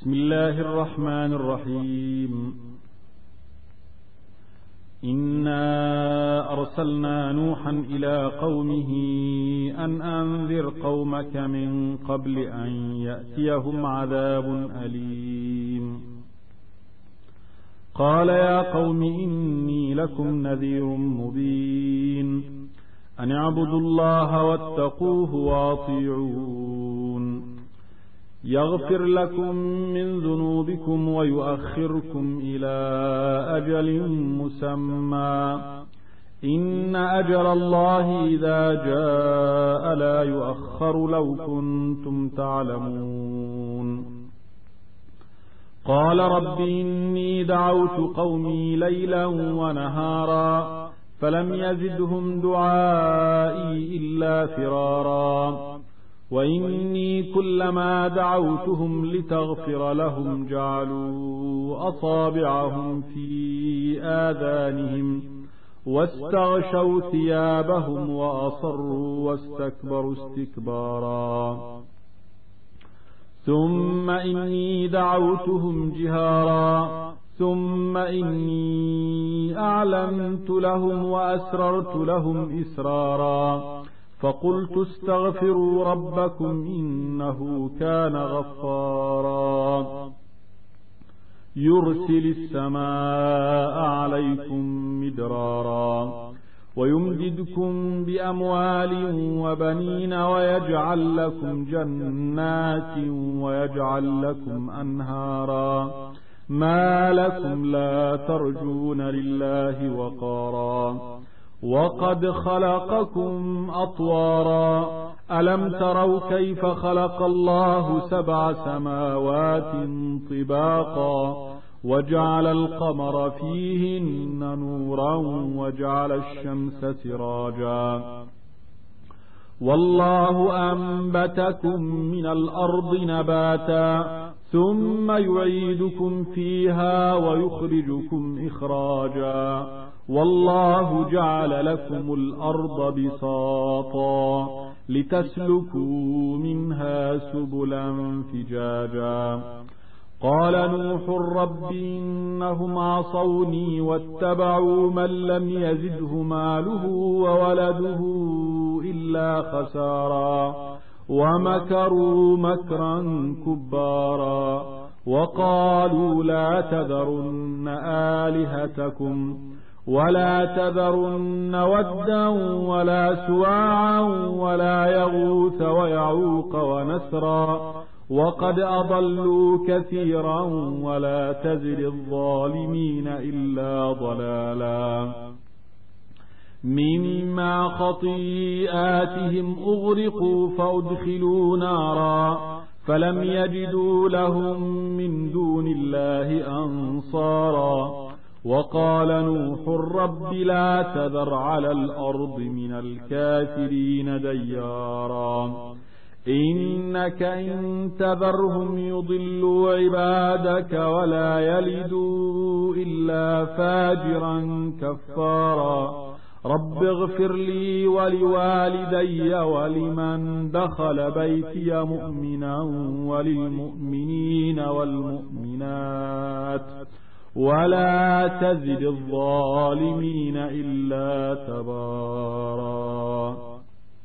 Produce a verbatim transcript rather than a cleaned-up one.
بسم الله الرحمن الرحيم. إنا أرسلنا نوحا إلى قومه أن أنذر قومك من قبل أن يأتيهم عذاب أليم. قال يا قوم إني لكم نذير مبين أن اعبدوا الله واتقوه واطيعون يغفر لكم من ذنوبكم ويؤخركم إلى أجل مسمى إن أجل الله إذا جاء لا يؤخر لو كنتم تعلمون. قال رب إني دعوت قومي ليلا ونهارا فلم يزدهم دعائي إلا فرارا وإني كلما دعوتهم لتغفر لهم جعلوا أصابعهم في آذانهم واستغشوا ثيابهم وأصروا واستكبروا استكبارا ثم إني دعوتهم جهارا ثم إني أعلنت لهم وأسررت لهم إسرارا فقلت استغفروا ربكم إنه كان غفارا يرسل السماء عليكم مدرارا ويمددكم بأموال وبنين ويجعل لكم جنات ويجعل لكم أنهارا ما لكم لا ترجون لله وقارا وقد خلقكم أطوارا ألم تروا كيف خلق الله سبع سماوات طباقا وجعل القمر فيهن نورا وجعل الشمس سراجا والله أنبتكم من الأرض نباتا ثم يعيدكم فيها ويخرجكم إخراجا والله جعل لكم الأرض بساطا لتسلكوا منها سبلا فجاجا. قال نوح رب إنهم عصوني واتبعوا من لم يزده ماله وولده إلا خسارا ومكروا مكرا كبارا وقالوا لا تذرن آلهتكم ولا تذرن ودا ولا سواعا ولا يغوث ويعوق ونسرا وقد أضلوا كثيرا ولا تزد الظالمين إلا ضلالا. مما خطيئاتهم أغرقوا فأدخلوا نارا فلم يجدوا لهم من دون الله أنصارا. وقال نوح رب لا تذر على الأرض من الكافرين ديارا إنك إن تذرهم يضلوا عبادك ولا يلدوا إلا فاجرا كفارا. رب اغفر لي ولوالدي ولمن دخل بيتي مؤمنا وللمؤمنين والمؤمنات ولا تزد الظالمين إلا تبارا.